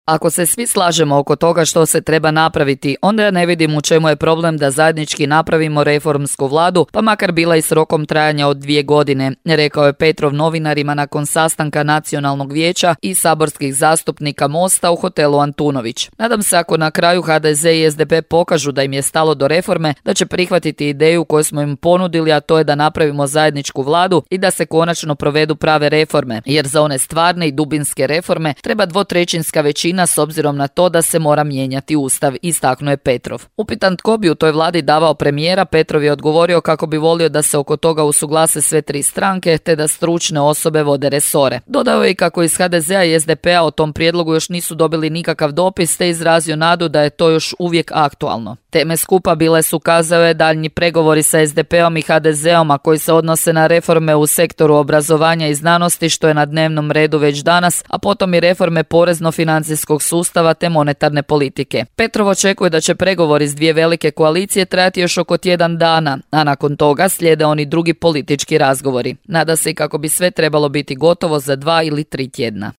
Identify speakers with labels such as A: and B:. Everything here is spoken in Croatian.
A: Ako se svi slažemo oko toga što se treba napraviti, onda ja ne vidim u čemu je problem da zajednički napravimo reformsku vladu, pa makar bila i s rokom trajanja od 2 godine, rekao je Petrov novinarima nakon sastanka Nacionalnog vijeća i saborskih zastupnika Mosta u hotelu Antunović. Nadam se ako na kraju HDZ i SDP pokažu da im je stalo do reforme, da će prihvatiti ideju koju smo im ponudili, a to je da napravimo zajedničku vladu i da se konačno provedu prave reforme, jer za one stvarne i dubinske reforme treba 2/3 većina s obzirom na to da se mora mijenjati ustav, istaknuo je Petrov. Upitan tko bi u toj vladi davao premijera, Petrov je odgovorio kako bi volio da se oko toga usuglase sve 3 stranke te da stručne osobe vode resore. Dodao je i kako iz HDZ-a i SDP-a o tom prijedlogu još nisu dobili nikakav dopis te izrazio nadu da je to još uvijek aktualno. Teme skupa bile su, kazao je, daljnji pregovori sa SDP-om i HDZ-om, a koji se odnose na reforme u sektoru obrazovanja i znanosti, što je na dnevnom redu već danas, a potom i reforme porezno-financijskog sustava te monetarne politike. Petrov očekuje da će pregovori s 2 velike koalicije trajati još oko tjedan dana, a nakon toga slijede oni drugi politički razgovori. Nada se i kako bi sve trebalo biti gotovo za 2 ili 3 tjedna.